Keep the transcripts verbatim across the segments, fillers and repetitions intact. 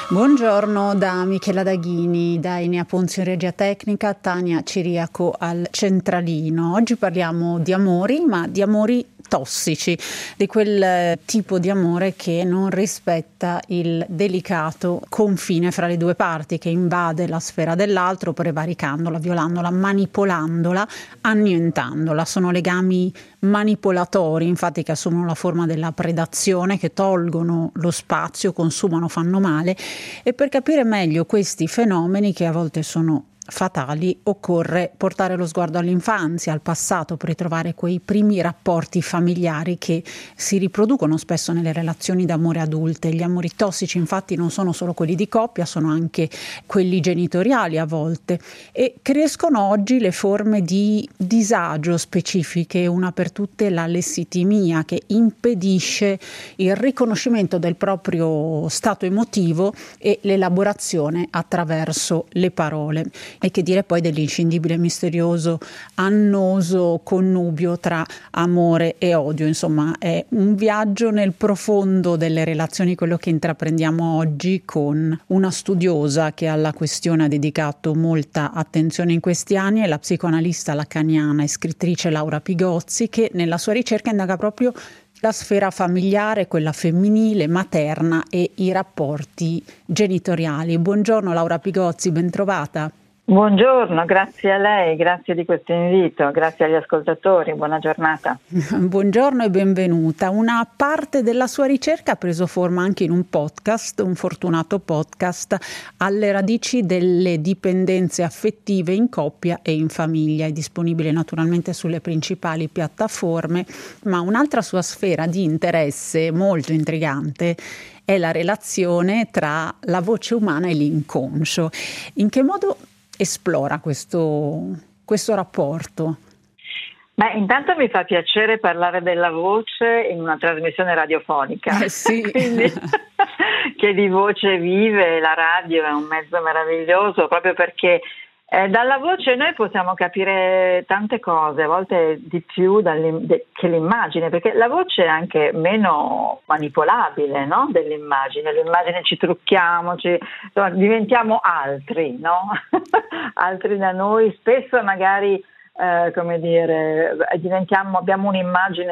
Buongiorno da Michela Daghini, da Enea Ponzio in regia tecnica, Tania Ciriaco al centralino. Oggi parliamo di amori, ma di amori tossici, di quel tipo di amore che non rispetta il delicato confine fra le due parti, che invade la sfera dell'altro prevaricandola, violandola, manipolandola, annientandola. Sono legami manipolatori, infatti, che assumono la forma della predazione, che tolgono lo spazio, consumano, fanno male. E per capire meglio questi fenomeni, che a volte sono fatali, occorre portare lo sguardo all'infanzia, al passato, per ritrovare quei primi rapporti familiari che si riproducono spesso nelle relazioni d'amore adulte. Gli amori tossici, infatti, non sono solo quelli di coppia, sono anche quelli genitoriali a volte, e crescono oggi le forme di disagio specifiche, una per tutte la lessitimia, che impedisce il riconoscimento del proprio stato emotivo e l'elaborazione attraverso le parole. E che dire poi dell'inscindibile, misterioso, annoso connubio tra amore e odio. Insomma, è un viaggio nel profondo delle relazioni, quello che intraprendiamo oggi, con una studiosa che alla questione ha dedicato molta attenzione in questi anni, è la psicoanalista lacaniana e scrittrice Laura Pigozzi, che nella sua ricerca indaga proprio la sfera familiare, quella femminile, materna, e i rapporti genitoriali. Buongiorno Laura Pigozzi, ben trovata. Buongiorno, grazie a lei, grazie di questo invito, grazie agli ascoltatori, buona giornata. Buongiorno e benvenuta. Una parte della sua ricerca ha preso forma anche in un podcast, un fortunato podcast, alle radici delle dipendenze affettive in coppia e in famiglia. È disponibile naturalmente sulle principali piattaforme, ma un'altra sua sfera di interesse molto intrigante è la relazione tra la voce umana e l'inconscio. In che modo esplora questo, questo rapporto? Beh, intanto mi fa piacere parlare della voce in una trasmissione radiofonica. Eh sì. Quindi, che di voce vive, la radio è un mezzo meraviglioso, proprio perché eh, dalla voce noi possiamo capire tante cose, a volte di più de, che l'immagine, perché la voce è anche meno manipolabile, no? Dell'immagine. L'immagine ci trucchiamo, ci, insomma, diventiamo altri, no? Altri da noi, spesso magari eh, come dire, diventiamo, abbiamo un'immagine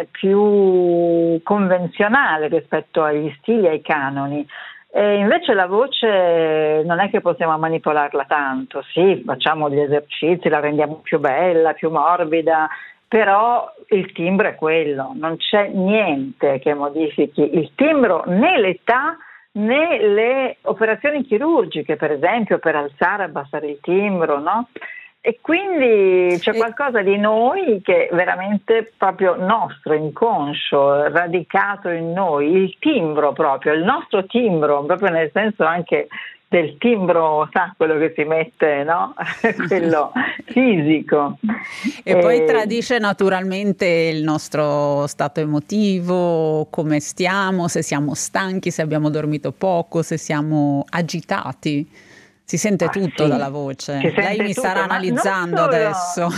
più convenzionale rispetto agli stili, ai canoni. E invece la voce non è che possiamo manipolarla tanto, sì, facciamo gli esercizi, la rendiamo più bella, più morbida, però il timbro è quello, non c'è niente che modifichi il timbro, né l'età né le operazioni chirurgiche, per esempio, per alzare e abbassare il timbro, no? E quindi c'è qualcosa di noi che è veramente proprio nostro, inconscio, radicato in noi, il timbro proprio, il nostro timbro, proprio nel senso anche del timbro, sa, quello che si mette, no? Quello fisico. E, e poi tradisce naturalmente il nostro stato emotivo, come stiamo, se siamo stanchi, se abbiamo dormito poco, se siamo agitati. Si sente ah, tutto sì, dalla voce. Lei mi tutto, starà analizzando adesso.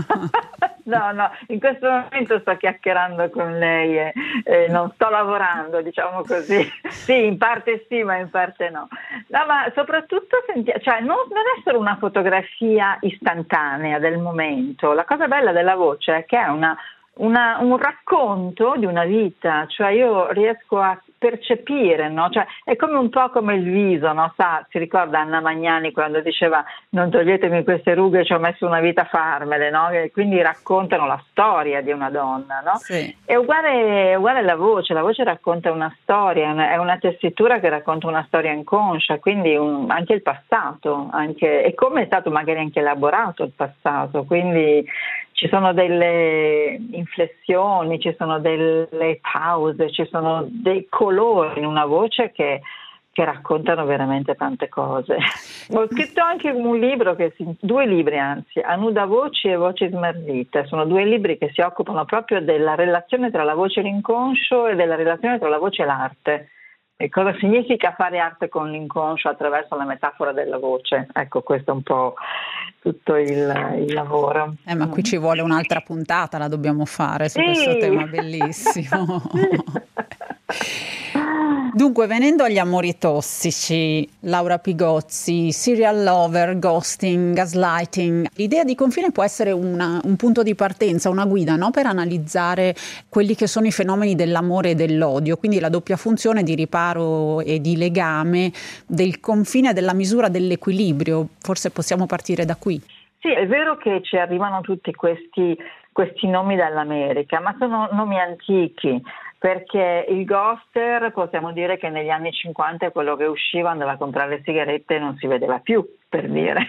No, no, in questo momento sto chiacchierando con lei e, e non sto lavorando, diciamo così. Sì, in parte sì, ma in parte no. No, ma soprattutto senti- cioè, non, non è solo una fotografia istantanea del momento. La cosa bella della voce è che è una, una, un racconto di una vita, cioè io riesco a percepire, no? Cioè è come un po' come il viso, no? Sa, si ricorda Anna Magnani quando diceva non toglietemi queste rughe, ci ho messo una vita a farmele, no? E quindi raccontano la storia di una donna, no? Sì. È uguale, è uguale la voce, la voce racconta una storia, è una tessitura che racconta una storia inconscia, quindi un, anche il passato, anche, e come è stato magari anche elaborato il passato, quindi ci sono delle inflessioni, ci sono delle pause, ci sono dei colori in una voce che, che raccontano veramente tante cose. Ho scritto anche un libro, che si, due libri anzi, A nuda voci e Voci smarrite. Sono due libri che si occupano proprio della relazione tra la voce e l'inconscio e della relazione tra la voce e l'arte. E cosa significa fare arte con l'inconscio attraverso la metafora della voce? Ecco, questo è un po' tutto il, il lavoro. Eh, ma qui ci vuole un'altra puntata, la dobbiamo fare su sì. questo tema bellissimo. Dunque, venendo agli amori tossici, Laura Pigozzi, serial lover, ghosting, gaslighting, l'idea di confine può essere una, un punto di partenza, una guida, no? Per analizzare quelli che sono i fenomeni dell'amore e dell'odio, quindi la doppia funzione di riparo e di legame, del confine, della misura dell'equilibrio. Forse possiamo partire da qui. Sì, è vero che ci arrivano tutti questi, questi nomi dall'America, ma sono nomi antichi, perché il ghoster possiamo dire che negli anni cinquanta è quello che usciva, andava a comprare sigarette e non si vedeva più, per dire.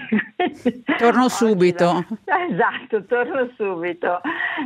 Torno subito. Da... Esatto, torno subito.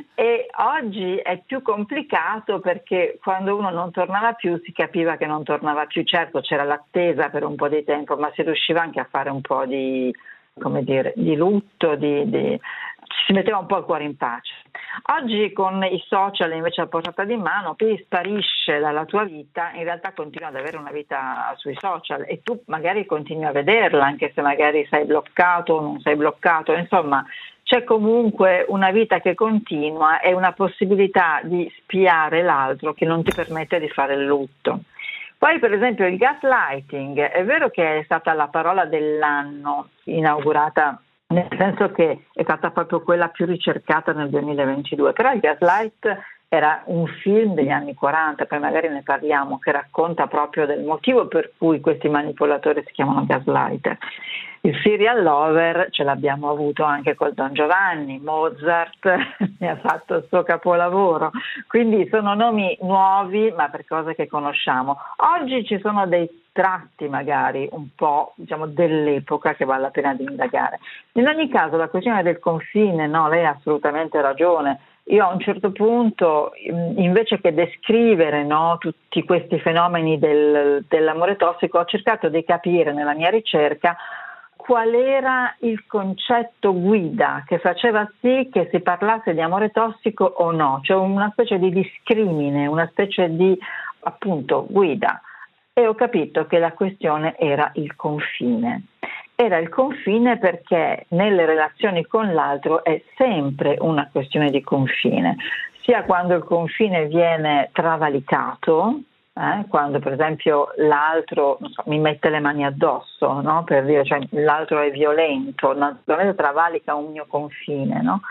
E oggi è più complicato perché quando uno non tornava più si capiva che non tornava più. Certo, c'era l'attesa per un po' di tempo, ma si riusciva anche a fare un po' di, come dire, di lutto, di, di... si metteva un po' il cuore in pace. Oggi con i social invece a portata di mano, chi sparisce dalla tua vita in realtà continua ad avere una vita sui social e tu magari continui a vederla anche se magari sei bloccato o non sei bloccato, insomma c'è comunque una vita che continua e una possibilità di spiare l'altro che non ti permette di fare il lutto. Poi per esempio il gaslighting, è vero che è stata la parola dell'anno inaugurata, nel senso che è stata proprio quella più ricercata nel duemilaventidue, però il Gaslight era un film degli anni quaranta, poi magari ne parliamo, che racconta proprio del motivo per cui questi manipolatori si chiamano gaslighter. Il serial lover ce l'abbiamo avuto anche col Don Giovanni, Mozart ne ha fatto il suo capolavoro, quindi sono nomi nuovi ma per cose che conosciamo. Oggi ci sono dei tratti magari un po', diciamo, dell'epoca che vale la pena di indagare. In ogni caso la questione del confine, no, lei ha assolutamente ragione. Io a un certo punto, invece che descrivere, no, tutti questi fenomeni del, dell'amore tossico, ho cercato di capire nella mia ricerca qual era il concetto guida che faceva sì che si parlasse di amore tossico o no, cioè una specie di discrimine, una specie di appunto guida. E ho capito che la questione era il confine. Era il confine perché nelle relazioni con l'altro è sempre una questione di confine, sia quando il confine viene travalicato, eh, quando per esempio l'altro non so, mi mette le mani addosso, no? Per dire, cioè, l'altro è violento, naturalmente travalica un mio confine, no?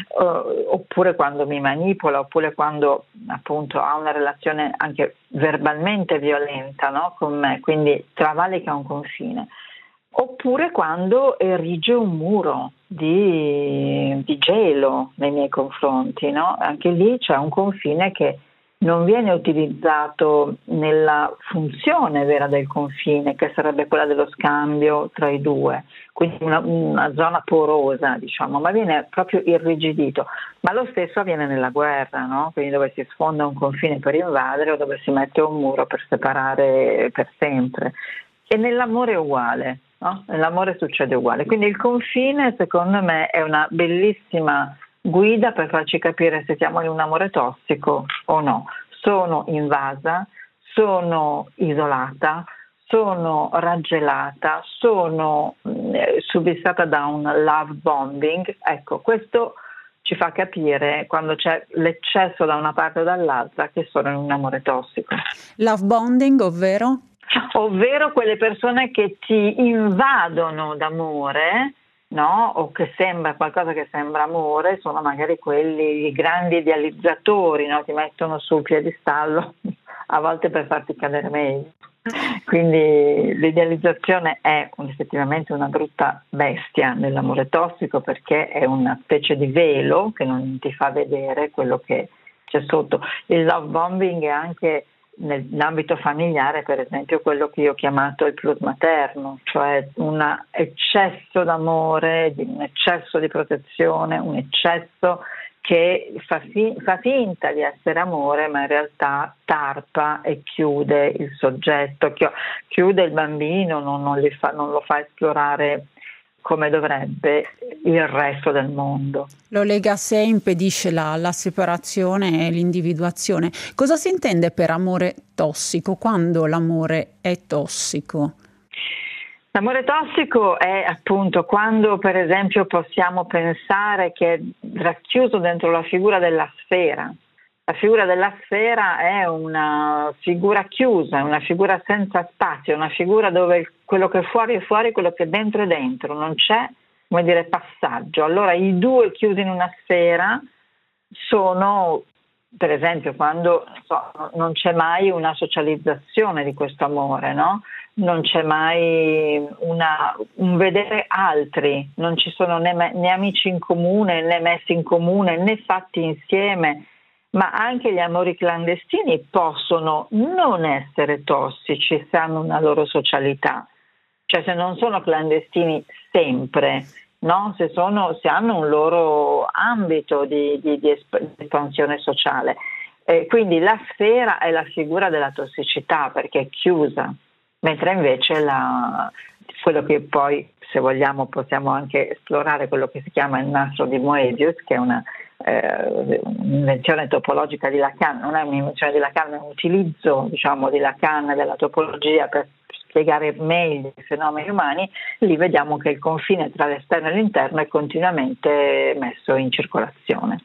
Uh, oppure quando mi manipola, oppure quando appunto ha una relazione anche verbalmente violenta, no? Con me, quindi travalica un confine. Oppure quando erige un muro di, di gelo nei miei confronti, no? Anche lì c'è un confine che non viene utilizzato nella funzione vera del confine, che sarebbe quella dello scambio tra i due, quindi una, una zona porosa, diciamo, ma viene proprio irrigidito. Ma lo stesso avviene nella guerra, no? Quindi dove si sfonda un confine per invadere o dove si mette un muro per separare per sempre. E nell'amore è uguale. No? Nell'amore succede uguale, quindi il confine secondo me è una bellissima guida per farci capire se siamo in un amore tossico o no. Sono invasa, sono isolata, sono raggelata, sono eh, subissata da un love bombing. Ecco, questo ci fa capire quando c'è l'eccesso da una parte o dall'altra che sono in un amore tossico. Love bombing, ovvero? Ovvero quelle persone che ti invadono d'amore, no? O che sembra qualcosa che sembra amore, sono magari quelli i grandi idealizzatori, no? Ti mettono sul piedistallo a volte per farti cadere meglio. Quindi l'idealizzazione è effettivamente una brutta bestia nell'amore tossico, perché è una specie di velo che non ti fa vedere quello che c'è sotto. Il love bombing è anche nell'ambito familiare, per esempio, quello che io ho chiamato il plus materno, cioè un eccesso d'amore, un eccesso di protezione, un eccesso che fa, fi- fa finta di essere amore, ma in realtà tarpa e chiude il soggetto, chiude il bambino, non, non, li fa, non lo fa esplorare come dovrebbe il resto del mondo. Lo lega a sé, impedisce la, la separazione e l'individuazione. Cosa si intende per amore tossico? Quando l'amore è tossico? L'amore tossico è appunto quando, per esempio, possiamo pensare che è racchiuso dentro la figura della sfera, La figura della sfera è una figura chiusa, una figura senza spazio, una figura dove quello che è fuori è fuori, quello che è dentro è dentro, non c'è, come dire, passaggio. Allora i due chiusi in una sfera sono, per esempio, quando non so, non c'è mai una socializzazione di questo amore, no? Non c'è mai una, un vedere altri, non ci sono né, né amici in comune, né messi in comune, né fatti insieme. Ma anche gli amori clandestini possono non essere tossici se hanno una loro socialità, cioè se non sono clandestini sempre, no? Se, sono, se hanno un loro ambito di, di, di espansione sociale. Eh, quindi la sfera è la figura della tossicità perché è chiusa, mentre invece la, quello che poi, se vogliamo, possiamo anche esplorare quello che si chiama il nastro di Moebius, che è una Eh, un'invenzione topologica di Lacan, non è un'invenzione di Lacan, è un utilizzo, diciamo, di Lacan della topologia per spiegare meglio i fenomeni umani. Lì vediamo che il confine tra l'esterno e l'interno è continuamente messo in circolazione.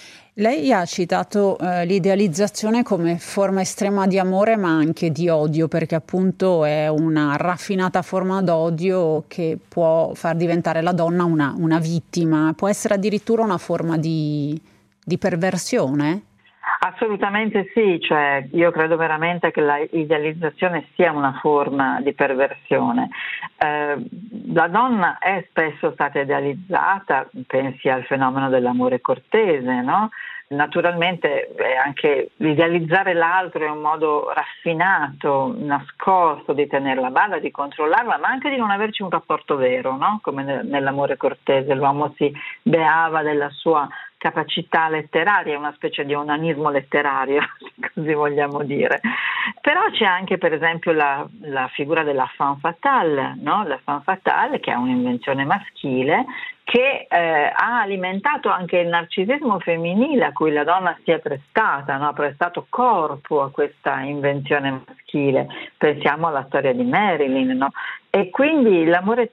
Lei ha citato eh, l'idealizzazione come forma estrema di amore ma anche di odio, perché appunto è una raffinata forma d'odio che può far diventare la donna una, una vittima, può essere addirittura una forma di, di perversione? Assolutamente sì, cioè io credo veramente che l'idealizzazione sia una forma di perversione. Eh, la donna è spesso stata idealizzata, pensi al fenomeno dell'amore cortese, no? Naturalmente eh, anche l'idealizzare l'altro è un modo raffinato, nascosto di tenerla a bada, di controllarla, ma anche di non averci un rapporto vero, no? Come nell'amore cortese l'uomo si beava della sua capacità letteraria, una specie di onanismo letterario, così vogliamo dire. Però c'è anche per esempio la, la figura della femme fatale, no? La femme fatale che è un'invenzione maschile che eh, ha alimentato anche il narcisismo femminile a cui la donna si è prestata, no? Ha prestato corpo a questa invenzione maschile. Pensiamo alla storia di Marilyn, no? E quindi l'amore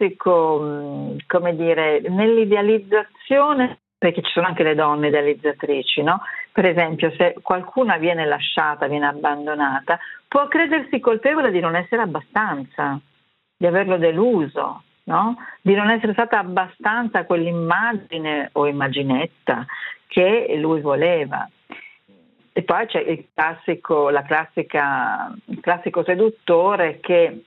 tossico, come dire, nell'idealizzazione, perché ci sono anche le donne idealizzatrici, no? Per esempio, se qualcuna viene lasciata, viene abbandonata, può credersi colpevole di non essere abbastanza, di averlo deluso, no? Di non essere stata abbastanza quell'immagine o immaginetta che lui voleva. E poi c'è il classico, la classica, il classico seduttore che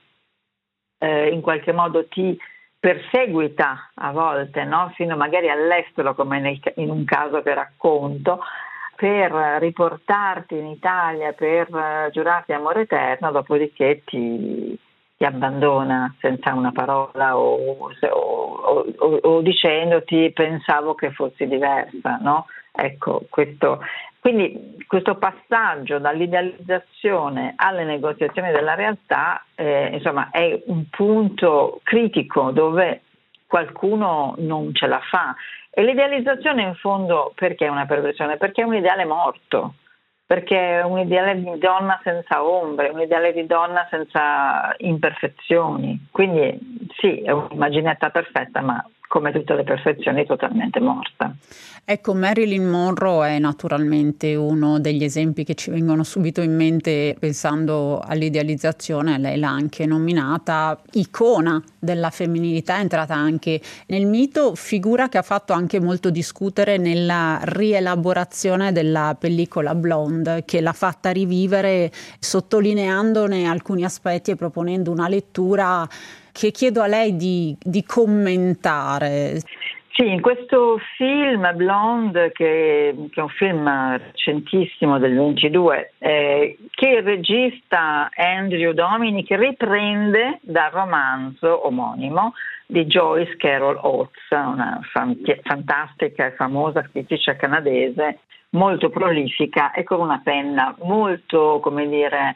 eh, in qualche modo ti perseguita a volte, no? Fino magari all'estero, come nel, in un caso che racconto, per riportarti in Italia, per uh, giurarti amore eterno, dopodiché ti, ti abbandona senza una parola o, o, o, o dicendoti pensavo che fossi diversa, no? Ecco, questo, quindi questo passaggio dall'idealizzazione alle negoziazioni della realtà eh, insomma è un punto critico dove qualcuno non ce la fa. E l'idealizzazione in fondo perché è una perversione? Perché è un ideale morto, perché è un ideale di donna senza ombre, un ideale di donna senza imperfezioni. Quindi sì, è un'immaginetta perfetta, ma come tutte le perfezioni totalmente morta. Ecco, Marilyn Monroe è naturalmente uno degli esempi che ci vengono subito in mente pensando all'idealizzazione. Lei l'ha anche nominata icona della femminilità, è entrata anche nel mito, figura che ha fatto anche molto discutere nella rielaborazione della pellicola Blonde, che l'ha fatta rivivere sottolineandone alcuni aspetti e proponendo una lettura che chiedo a lei di, di commentare. Sì, in questo film Blonde, che, che è un film recentissimo del ventidue, eh, che il regista Andrew Dominik riprende dal romanzo omonimo di Joyce Carol Oates, una fant- fantastica e famosa scrittrice canadese, molto prolifica e con una penna molto, come dire,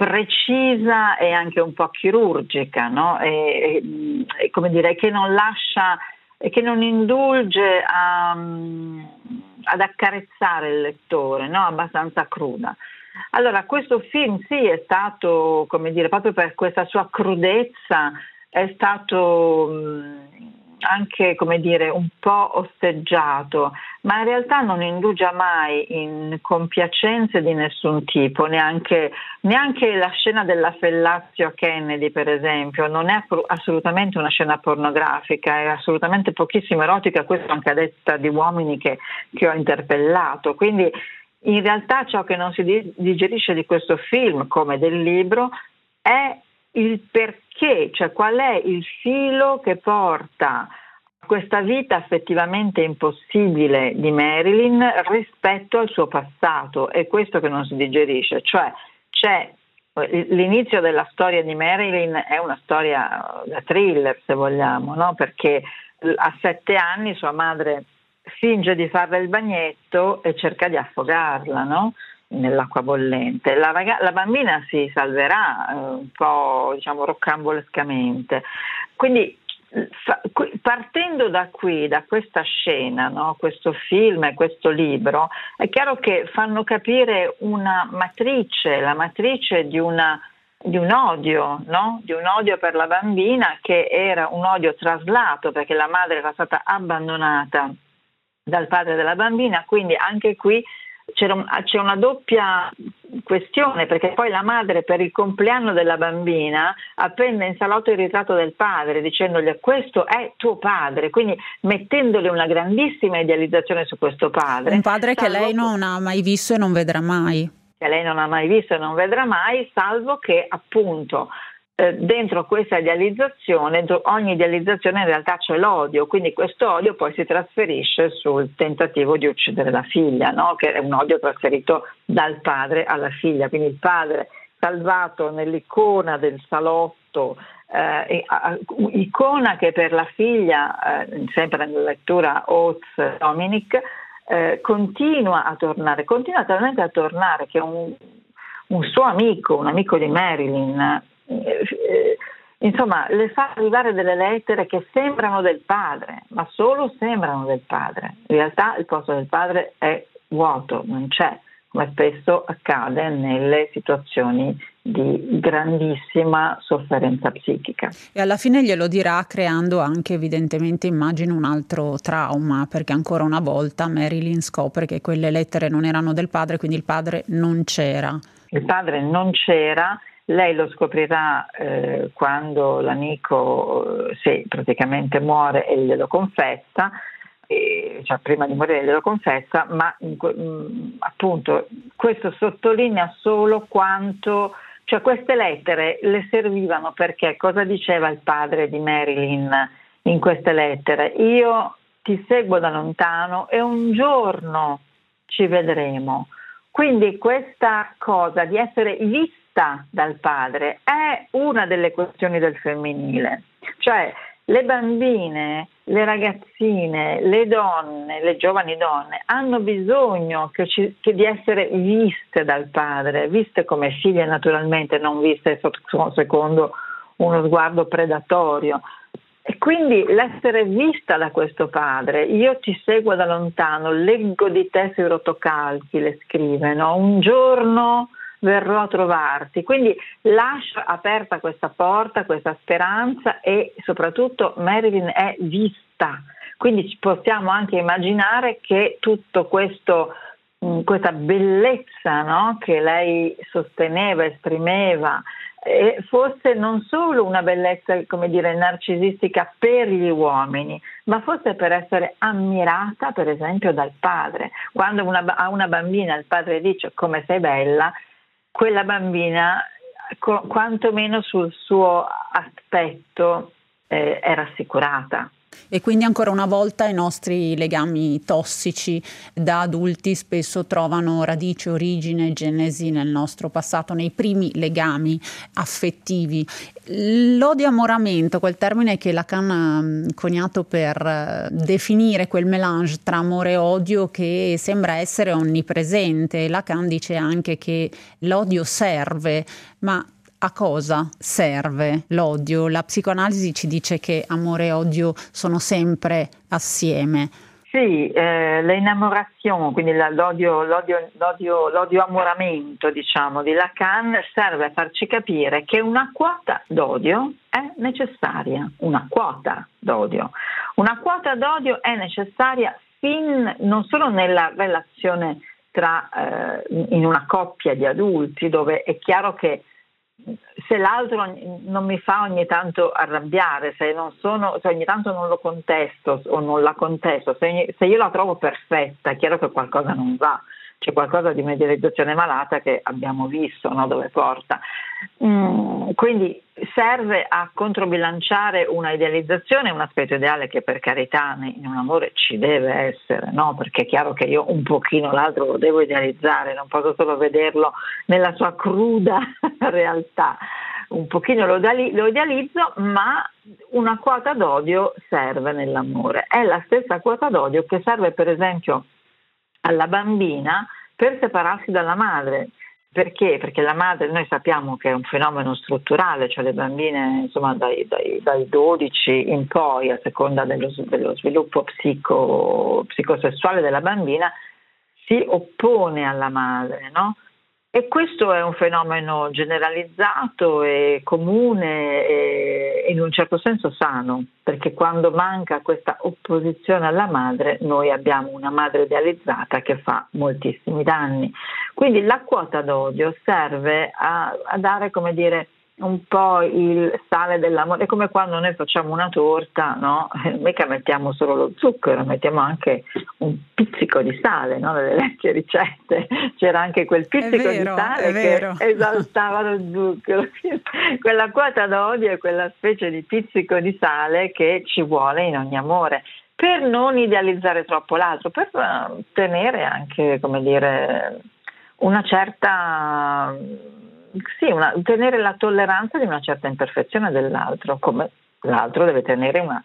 precisa e anche un po' chirurgica, no? E, e, e come dire, che non lascia e che non indulge a, ad accarezzare il lettore, no? Abbastanza cruda. Allora, questo film sì è stato, come dire, proprio per questa sua crudezza, è stato mh, anche, come dire, un po' osteggiato, ma in realtà non indugia mai in compiacenze di nessun tipo, neanche, neanche la scena della fellatio a Kennedy, per esempio, non è assolutamente una scena pornografica, è assolutamente pochissimo erotica, questo anche a detta di uomini che, che ho interpellato. Quindi in realtà ciò che non si digerisce di questo film, come del libro, è il perché, cioè qual è il filo che porta questa vita effettivamente impossibile di Marilyn rispetto al suo passato. È questo che non si digerisce, cioè c'è l'inizio della storia di Marilyn, è una storia da thriller, se vogliamo, no? Perché a sette anni sua madre finge di farle il bagnetto e cerca di affogarla, no? Nell'acqua bollente. La, raga- la bambina si salverà eh, un po', diciamo, roccambolescamente. Quindi fa- partendo da qui, da questa scena, no? Questo film e questo libro, è chiaro che fanno capire una matrice, la matrice di una di un odio, no? Di un odio per la bambina, che era un odio traslato perché la madre era stata abbandonata dal padre della bambina, quindi anche qui c'era un, c'è una doppia questione, perché poi la madre per il compleanno della bambina appende in salotto il ritratto del padre dicendogli questo è tuo padre, quindi mettendole una grandissima idealizzazione su questo padre. Un padre che lei non ha mai visto e non vedrà mai. Che lei non ha mai visto e non vedrà mai, salvo che appunto eh, dentro questa idealizzazione, dentro ogni idealizzazione in realtà c'è l'odio, quindi questo odio poi si trasferisce sul tentativo di uccidere la figlia, no? Che è un odio trasferito dal padre alla figlia, quindi il padre salvato nell'icona del salotto, eh, icona che per la figlia, eh, sempre nella lettura Oates Dominic, Eh, continua a tornare, continua talmente a tornare che un, un suo amico, un amico di Marilyn, eh, eh, insomma, le fa arrivare delle lettere che sembrano del padre, ma solo sembrano del padre. In realtà il posto del padre è vuoto, non c'è, come spesso accade nelle situazioni di grandissima sofferenza psichica. E alla fine glielo dirà creando anche evidentemente, immagino, un altro trauma, perché ancora una volta Marilyn scopre che quelle lettere non erano del padre, quindi il padre non c'era. Il padre non c'era, lei lo scoprirà eh, quando l'amico eh, sì, praticamente muore e glielo confessa, e, cioè prima di morire glielo confessa, ma mh, appunto questo sottolinea solo quanto, cioè queste lettere le servivano perché cosa diceva il padre di Marilyn in queste lettere? Io ti seguo da lontano e un giorno ci vedremo. Quindi questa cosa di essere vista dal padre è una delle questioni del femminile, cioè le bambine, le ragazzine, le donne, le giovani donne hanno bisogno che ci, che di essere viste dal padre, viste come figlie naturalmente, non viste secondo uno sguardo predatorio. E quindi l'essere vista da questo padre, io ti seguo da lontano, leggo di te sui rotocalchi, le scrive, no? Un giorno verrò a trovarti, quindi lascia aperta questa porta, questa speranza, e soprattutto Marilyn è vista, quindi possiamo anche immaginare che tutto questo, questa bellezza, no? Che lei sosteneva, esprimeva, eh, fosse non solo una bellezza, come dire, narcisistica per gli uomini, ma fosse per essere ammirata per esempio dal padre. Quando una, a una bambina il padre dice come sei bella, quella bambina co- quantomeno sul suo aspetto eh, è rassicurata. E quindi ancora una volta i nostri legami tossici da adulti spesso trovano radice, origine, genesi nel nostro passato, nei primi legami affettivi. L'odio-amoramento, quel termine che Lacan ha coniato per definire quel mélange tra amore e odio che sembra essere onnipresente. Lacan dice anche che l'odio serve, ma a cosa serve l'odio? La psicoanalisi ci dice che amore e odio sono sempre assieme. Sì, eh, l'innamorazione, quindi la- l'odio, l'odio, l'odio, l'odio amoramento, diciamo, di Lacan serve a farci capire che una quota d'odio è necessaria, una quota d'odio. Una quota d'odio è necessaria fin non solo nella relazione tra, eh, in una coppia di adulti, dove è chiaro che se l'altro non mi fa ogni tanto arrabbiare, se, non sono, se ogni tanto non lo contesto o non la contesto, se, ogni, se io la trovo perfetta, è chiaro che qualcosa non va, c'è qualcosa di medializzazione malata che abbiamo visto, no, dove porta. Mm, quindi serve a controbilanciare una idealizzazione, un aspetto ideale che per carità in un amore ci deve essere, no? Perché è chiaro che io un pochino l'altro lo devo idealizzare, non posso solo vederlo nella sua cruda realtà, un pochino lo, lo idealizzo, ma una quota d'odio serve nell'amore, è la stessa quota d'odio che serve per esempio alla bambina per separarsi dalla madre. Perché? Perché la madre, noi sappiamo che è un fenomeno strutturale, cioè le bambine insomma dai, dai, dai dodici in poi, a seconda dello, dello sviluppo psico, psicosessuale della bambina, si oppone alla madre, no? E questo è un fenomeno generalizzato e comune e in un certo senso sano, perché quando manca questa opposizione alla madre noi abbiamo una madre idealizzata che fa moltissimi danni. Quindi la quota d'odio serve a, a dare, come dire, un po' il sale dell'amore. È come quando noi facciamo una torta, no? Mica mettiamo solo lo zucchero, mettiamo anche un pizzico di sale, no? Nelle vecchie ricette c'era anche quel pizzico vero, di sale che esaltava lo zucchero. Quella quota d'odio è quella specie di pizzico di sale che ci vuole in ogni amore, per non idealizzare troppo l'altro, per tenere anche, come dire, una certa... Sì, una, tenere la tolleranza di una certa imperfezione dell'altro, come l'altro deve tenere una,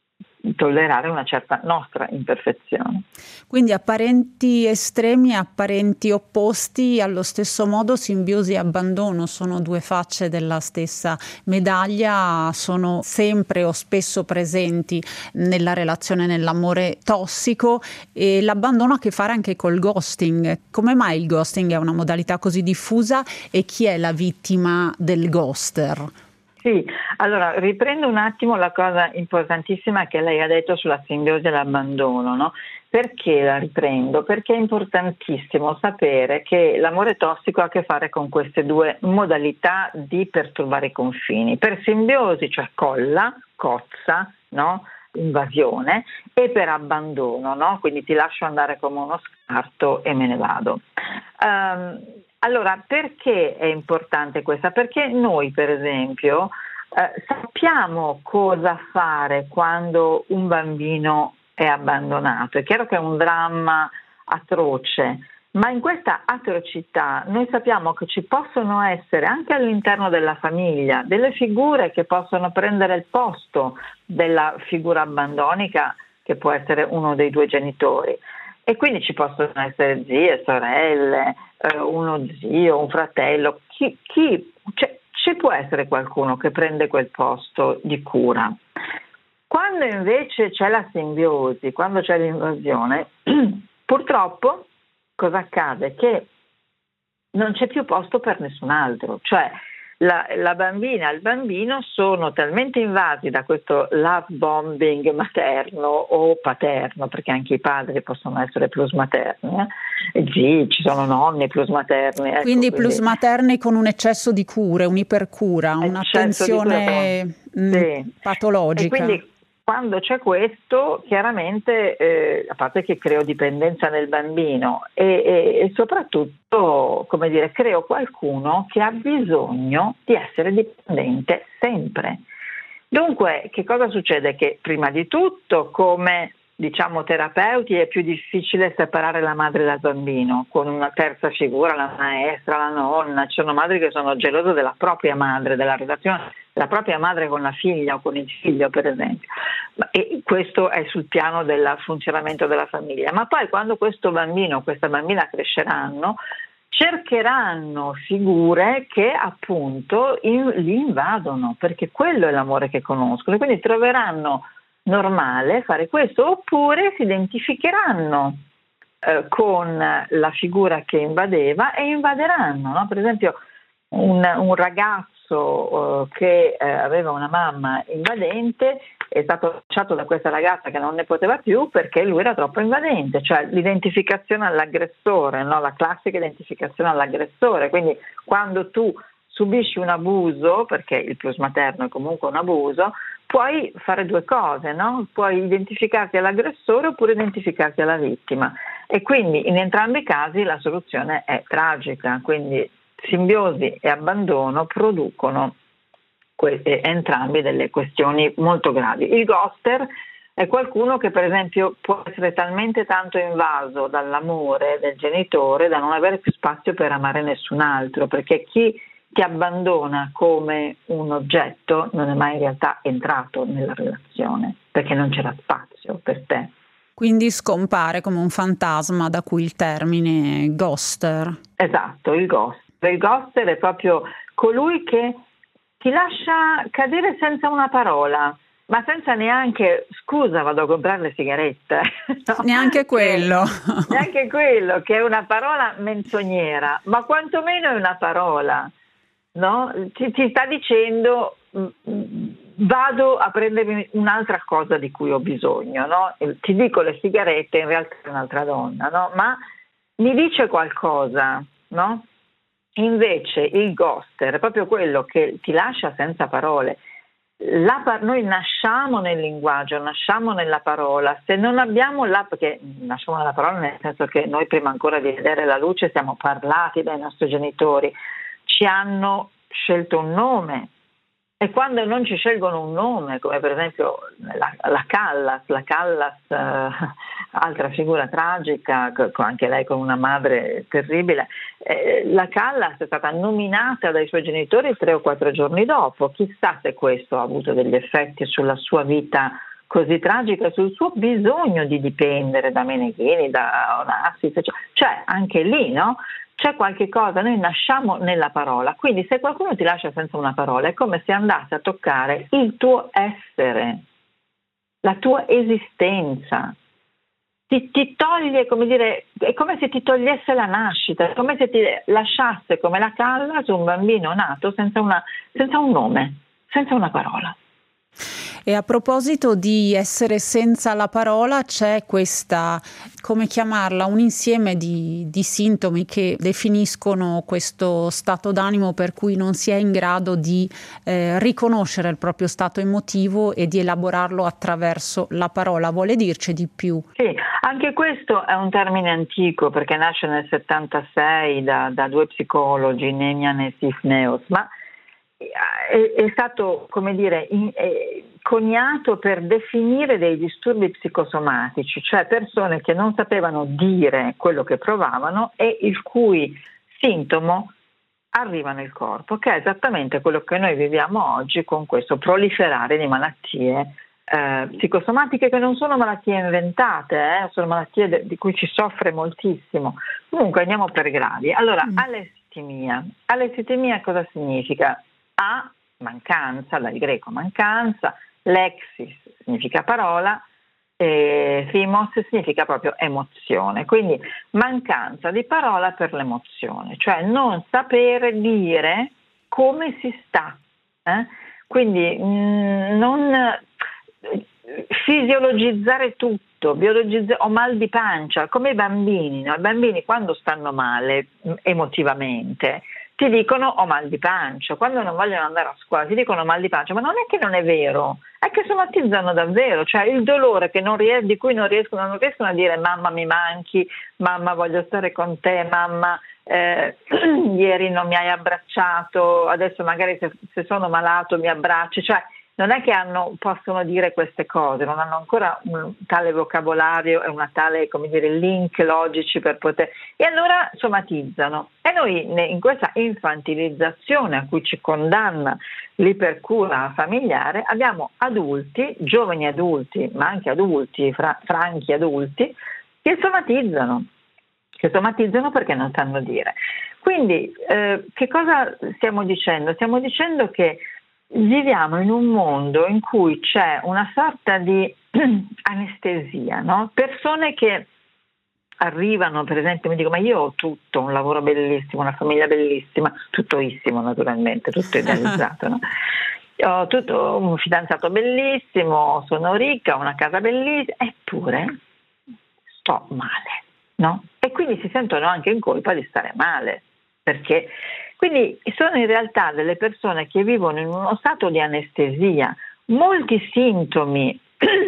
tollerare una certa nostra imperfezione. Quindi apparenti estremi e apparenti opposti, allo stesso modo simbiosi e abbandono sono due facce della stessa medaglia, sono sempre o spesso presenti nella relazione, nell'amore tossico, e l'abbandono ha a che fare anche col ghosting. Come mai il ghosting è una modalità così diffusa e chi è la vittima del ghoster? Sì, allora riprendo un attimo la cosa importantissima che lei ha detto sulla simbiosi e l'abbandono, no? Perché la riprendo? Perché è importantissimo sapere che l'amore tossico ha a che fare con queste due modalità di perturbare i confini. Per simbiosi, cioè colla, cozza, no? Invasione, e per abbandono, no? Quindi ti lascio andare come uno scarto e me ne vado. Um, Allora, perché è importante questa? Perché noi, per esempio, eh, sappiamo cosa fare quando un bambino è abbandonato. È chiaro che è un dramma atroce, ma in questa atrocità noi sappiamo che ci possono essere anche all'interno della famiglia delle figure che possono prendere il posto della figura abbandonica, che può essere uno dei due genitori. E quindi ci possono essere zie, sorelle, eh, uno zio, un fratello, chi, chi cioè, ci può essere qualcuno che prende quel posto di cura. Quando invece c'è la simbiosi, quando c'è l'invasione, purtroppo cosa accade? Che non c'è più posto per nessun altro, cioè La, la bambina e il bambino sono talmente invasi da questo love bombing materno o paterno, perché anche i padri possono essere plus materni, eh? Sì, ci sono nonni plus materni. Ecco, quindi, quindi plus materni con un eccesso di cure, un'ipercura, un'attenzione mh, sì. patologica. E quindi quando c'è questo, chiaramente, eh, a parte che creo dipendenza nel bambino e, e, e soprattutto, come dire, creo qualcuno che ha bisogno di essere dipendente sempre. Dunque, che cosa succede? Che prima di tutto, come diciamo terapeuti, è più difficile separare la madre dal bambino con una terza figura, la maestra, la nonna. Ci sono madri che sono gelose della propria madre, della relazione della propria madre con la figlia o con il figlio, per esempio. E questo è sul piano del funzionamento della famiglia. Ma poi quando questo bambino o questa bambina cresceranno, cercheranno figure che appunto in, li invadono, perché quello è l'amore che conoscono, e quindi troveranno normale fare questo, oppure si identificheranno eh, con la figura che invadeva e invaderanno, no? Per esempio un, un ragazzo eh, che eh, aveva una mamma invadente è stato lasciato da questa ragazza che non ne poteva più perché lui era troppo invadente, cioè l'identificazione all'aggressore, no? La classica identificazione all'aggressore. Quindi quando tu subisci un abuso, perché il plus materno è comunque un abuso, puoi fare due cose, no? Puoi identificarti all'aggressore oppure identificarti alla vittima, e quindi in entrambi i casi la soluzione è tragica. Quindi simbiosi e abbandono producono que- entrambi delle questioni molto gravi. Il ghoster è qualcuno che per esempio può essere talmente tanto invaso dall'amore del genitore da non avere più spazio per amare nessun altro, perché chi ti abbandona come un oggetto non è mai in realtà entrato nella relazione, perché non c'era spazio per te. Quindi scompare come un fantasma, da cui il termine ghoster. Esatto, il ghoster. Il ghoster è proprio colui che ti lascia cadere senza una parola, ma senza neanche scusa, vado a comprare le sigarette. No? Neanche quello. Che, neanche quello, che è una parola menzognera, ma quantomeno è una parola. No? Ti, ti sta dicendo vado a prendermi un'altra cosa di cui ho bisogno, no? Ti dico le sigarette, in realtà è un'altra donna, no? Ma mi dice qualcosa, no? Invece il ghoster è proprio quello che ti lascia senza parole. La par- noi nasciamo nel linguaggio, nasciamo nella parola. Se non abbiamo la, perché nasciamo nella parola nel senso che noi prima ancora di vedere la luce siamo parlati dai nostri genitori, ci hanno scelto un nome, e quando non ci scelgono un nome, come per esempio la, la Callas, la Callas, eh, altra figura tragica, anche lei con una madre terribile, eh, la Callas è stata nominata dai suoi genitori tre o quattro giorni dopo. Chissà se questo ha avuto degli effetti sulla sua vita così tragica, sul suo bisogno di dipendere da Meneghini, da Onassis, cioè, cioè anche lì, no? C'è qualche cosa, noi nasciamo nella parola, quindi se qualcuno ti lascia senza una parola è come se andasse a toccare il tuo essere, la tua esistenza, ti, ti toglie, come dire, è come se ti togliesse la nascita, è come se ti lasciasse come la Callas un bambino nato senza, una, senza un nome, senza una parola. E a proposito di essere senza la parola, c'è questa, come chiamarla, un insieme di, di sintomi che definiscono questo stato d'animo per cui non si è in grado di eh, riconoscere il proprio stato emotivo e di elaborarlo attraverso la parola. Vuole dirci di più? Sì, anche questo è un termine antico perché nasce nel settantasei da, da due psicologi, Nemian e Sifneos, ma è, è stato, come dire, in, è, coniato per definire dei disturbi psicosomatici, cioè persone che non sapevano dire quello che provavano e il cui sintomo arriva nel corpo, che è esattamente quello che noi viviamo oggi con questo proliferare di malattie eh, psicosomatiche, che non sono malattie inventate, eh, sono malattie de- di cui si soffre moltissimo. Comunque andiamo per gradi. Allora, mm. alessitimia. Alessitimia cosa significa? A, mancanza, dal greco mancanza, lexis significa parola, e thymos significa proprio emozione, quindi mancanza di parola per l'emozione, cioè non sapere dire come si sta, eh? Quindi mh, non fisiologizzare tutto, biologizzare, ho mal di pancia, come i bambini, no? I bambini quando stanno male mh, emotivamente ti dicono ho mal di pancia, quando non vogliono andare a scuola ti dicono mal di pancia, ma non è che non è vero, è che somatizzano davvero, cioè il dolore che non ries- di cui non riescono, non riescono a dire mamma mi manchi, mamma voglio stare con te, mamma eh, ieri non mi hai abbracciato, adesso magari se, se sono malato mi abbracci, cioè non è che hanno, possono dire queste cose, non hanno ancora un tale vocabolario e una tale, come dire, link logici per poter, e allora somatizzano. E noi in questa infantilizzazione a cui ci condanna l'ipercura familiare abbiamo adulti, giovani adulti, ma anche adulti, fra, franchi adulti, che somatizzano, che somatizzano perché non sanno dire. Quindi eh, che cosa stiamo dicendo? Stiamo dicendo che viviamo in un mondo in cui c'è una sorta di anestesia, no? Persone che arrivano, per esempio, mi dicono: ma io ho tutto, un lavoro bellissimo, una famiglia bellissima, tuttoissimo naturalmente, tutto idealizzato, no? Ho tutto, un fidanzato bellissimo, sono ricca, ho una casa bellissima, eppure sto male, no? E quindi si sentono anche in colpa di stare male, perché quindi sono in realtà delle persone che vivono in uno stato di anestesia. Molti sintomi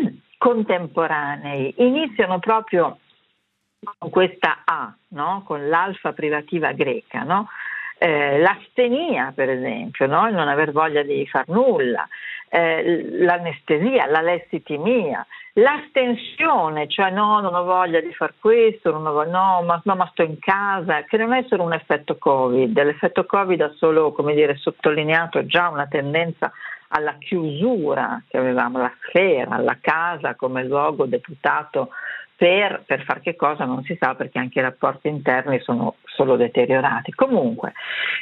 contemporanei iniziano proprio con questa A, no? Con l'alfa privativa greca, no? Eh, l'astenia, per esempio, no? Il non aver voglia di far nulla, eh, l'anestesia, l'alessitimia, l'astensione, cioè no, non ho voglia di far questo, non ho voglia, no, ma, no, ma sto in casa, che non è solo un effetto Covid. L'effetto Covid ha solo, come dire, sottolineato già una tendenza alla chiusura che avevamo, la sfera, la casa come luogo deputato Per, per far che cosa non si sa, perché anche i rapporti interni sono solo deteriorati. Comunque,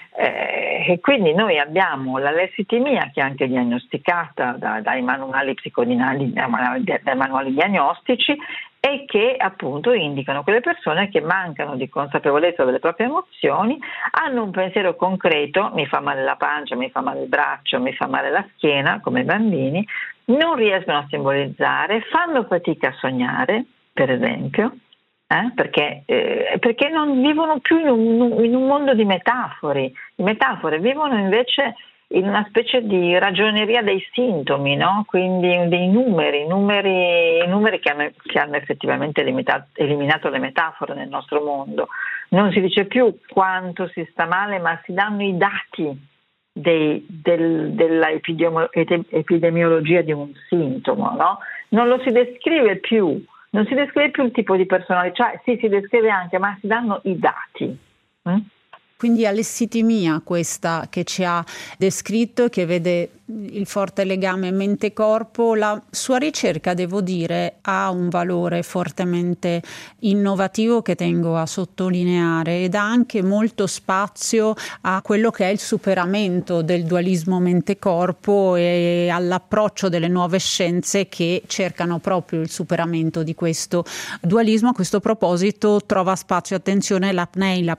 eh, e quindi noi abbiamo l'alessitimia, che è anche diagnosticata da, dai manuali psicodinali, dai manuali diagnostici, e che appunto indicano quelle persone che mancano di consapevolezza delle proprie emozioni, hanno un pensiero concreto: mi fa male la pancia, mi fa male il braccio, mi fa male la schiena, come i bambini, non riescono a simbolizzare, fanno fatica a sognare, per esempio, eh? perché, eh, perché non vivono più in un, in un mondo di metafore, di metafore, vivono invece in una specie di ragioneria dei sintomi, no? Quindi dei numeri, numeri, numeri che hanno, che hanno effettivamente limitato, eliminato le metafore nel nostro mondo. Non si dice più quanto si sta male, ma si danno i dati dei, del, della epidemiologia di un sintomo, no? Non lo si descrive più. Non si descrive più il tipo di personalità, cioè sì, si descrive anche, ma si danno i dati. Mm? Quindi all'essitimia questa che ci ha descritto, che vede il forte legame mente-corpo, la sua ricerca, devo dire, ha un valore fortemente innovativo che tengo a sottolineare, ed ha anche molto spazio a quello che è il superamento del dualismo mente-corpo e all'approccio delle nuove scienze che cercano proprio il superamento di questo dualismo. A questo proposito trova spazio, attenzione, l'A P N E I, la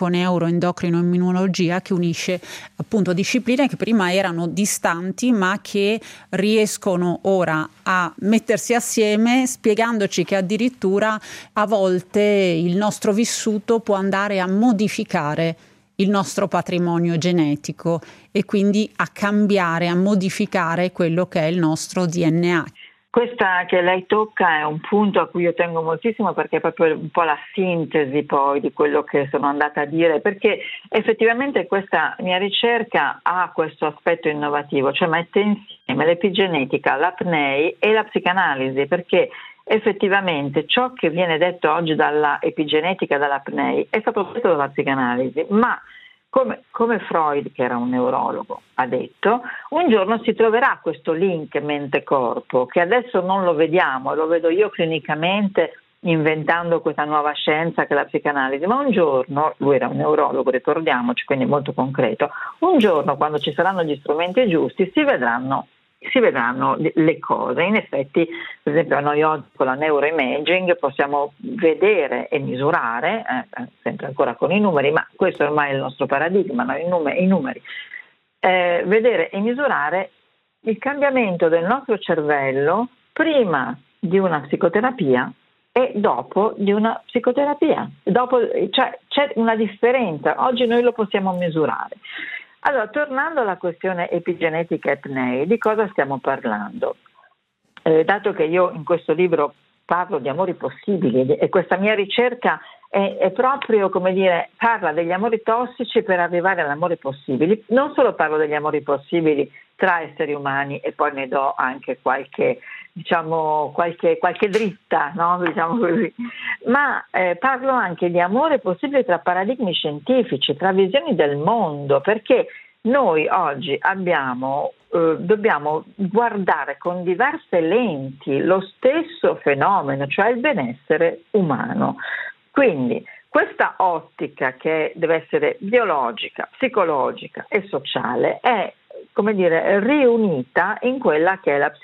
psiconeuroendocrino-immunologia, che unisce appunto discipline che prima erano distanti ma che riescono ora a mettersi assieme, spiegandoci che addirittura a volte il nostro vissuto può andare a modificare il nostro patrimonio genetico e quindi a cambiare, a modificare quello che è il nostro D N A. Questa che lei tocca è un punto a cui io tengo moltissimo, perché è proprio un po' la sintesi poi di quello che sono andata a dire, perché effettivamente questa mia ricerca ha questo aspetto innovativo, cioè mette insieme l'epigenetica, l'A P N E I e la psicanalisi, perché effettivamente ciò che viene detto oggi dalla epigenetica, dalla P N E I, è stato detto dalla psicanalisi, ma Come, come Freud, che era un neurologo, ha detto, un giorno si troverà questo link mente-corpo, che adesso non lo vediamo, lo vedo io clinicamente inventando questa nuova scienza che è la psicanalisi, ma un giorno, lui era un neurologo, ricordiamoci, quindi molto concreto, un giorno, quando ci saranno gli strumenti giusti, si vedranno si vedranno le cose. In effetti, per esempio, noi oggi con la neuroimaging possiamo vedere e misurare, eh, sempre ancora con i numeri, ma questo ormai è il nostro paradigma, no? I numeri, i numeri eh, vedere e misurare il cambiamento del nostro cervello prima di una psicoterapia e dopo di una psicoterapia. Dopo, cioè, c'è una differenza, oggi noi lo possiamo misurare. Allora, tornando alla questione epigenetica e P N E I, di cosa stiamo parlando? Eh, dato che io in questo libro parlo di amori possibili e questa mia ricerca è, è proprio, come dire, parla degli amori tossici per arrivare agli amori possibili, non solo parlo degli amori possibili tra esseri umani e poi ne do anche qualche, diciamo, qualche, qualche dritta, no? Diciamo così. Ma eh, parlo anche di amore possibile tra paradigmi scientifici, tra visioni del mondo, perché noi oggi abbiamo, eh, dobbiamo guardare con diverse lenti lo stesso fenomeno, cioè il benessere umano. Quindi questa ottica, che deve essere biologica, psicologica e sociale, è come dire, riunita in quella che è la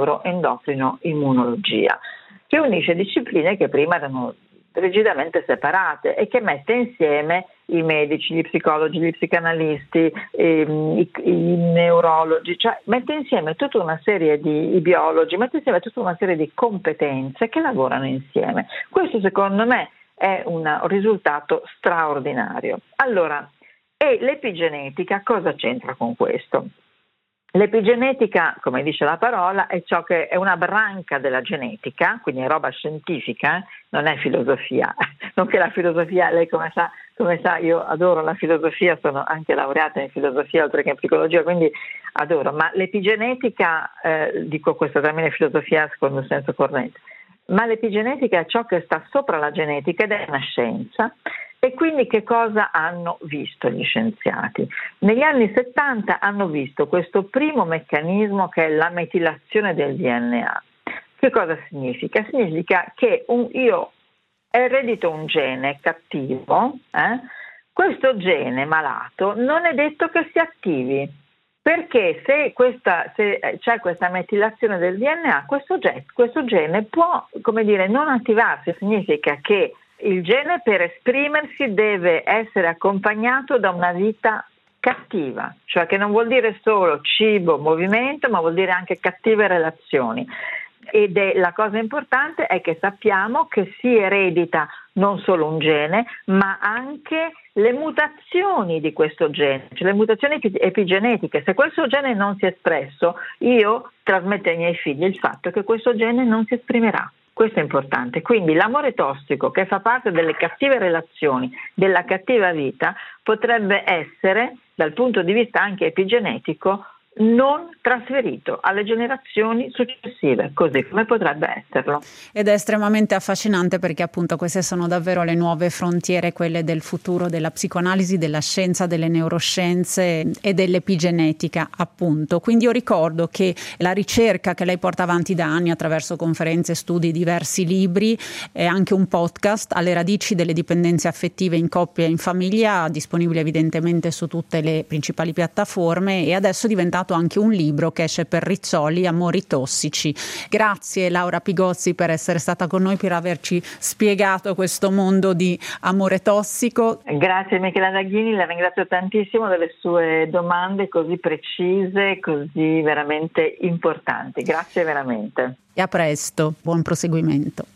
psiconeuroendocrino-immunologia, che unisce discipline che prima erano rigidamente separate e che mette insieme i medici, gli psicologi, gli psicanalisti, ehm, i, i neurologi, cioè mette insieme tutta una serie di i biologi, mette insieme tutta una serie di competenze che lavorano insieme. Questo secondo me è un risultato straordinario. Allora, e l'epigenetica cosa c'entra con questo? L'epigenetica, come dice la parola, è ciò che è una branca della genetica, quindi è roba scientifica, eh? Non è filosofia. Non che la filosofia, lei come sa, come sa, io adoro la filosofia, sono anche laureata in filosofia oltre che in psicologia, quindi adoro, ma l'epigenetica, eh, dico questo termine filosofia secondo il senso corrente, ma l'epigenetica è ciò che sta sopra la genetica ed è una scienza. E quindi che cosa hanno visto gli scienziati? Negli anni settanta hanno visto questo primo meccanismo che è la metilazione del D N A. Che cosa significa? Significa che un, io eredito un gene cattivo, eh? Questo gene malato non è detto che si attivi, perché se, questa, se c'è questa metilazione del D N A, questo, ge- questo gene può, come dire, non attivarsi, significa che il gene per esprimersi deve essere accompagnato da una vita cattiva, cioè che non vuol dire solo cibo, movimento, ma vuol dire anche cattive relazioni. Ed è, la cosa importante è che sappiamo che si eredita non solo un gene, ma anche le mutazioni di questo gene, cioè le mutazioni epigenetiche. Se questo gene non si è espresso, io trasmetto ai miei figli il fatto che questo gene non si esprimerà. Questo è importante. Quindi l'amore tossico, che fa parte delle cattive relazioni, della cattiva vita, potrebbe essere, dal punto di vista anche epigenetico, non trasferito alle generazioni successive, così come potrebbe esserlo. Ed è estremamente affascinante perché appunto queste sono davvero le nuove frontiere, quelle del futuro della psicoanalisi, della scienza, delle neuroscienze e dell'epigenetica appunto. Quindi io ricordo che la ricerca che lei porta avanti da anni attraverso conferenze, studi, diversi libri e anche un podcast, alle radici delle dipendenze affettive in coppia e in famiglia, disponibile evidentemente su tutte le principali piattaforme, e adesso è diventato anche un libro che esce per Rizzoli, Amori tossici. Grazie Laura Pigozzi per essere stata con noi, per averci spiegato questo mondo di amore tossico. Grazie Michela Daghini, la ringrazio tantissimo delle sue domande così precise, così veramente importanti. Grazie veramente. E a presto, buon proseguimento.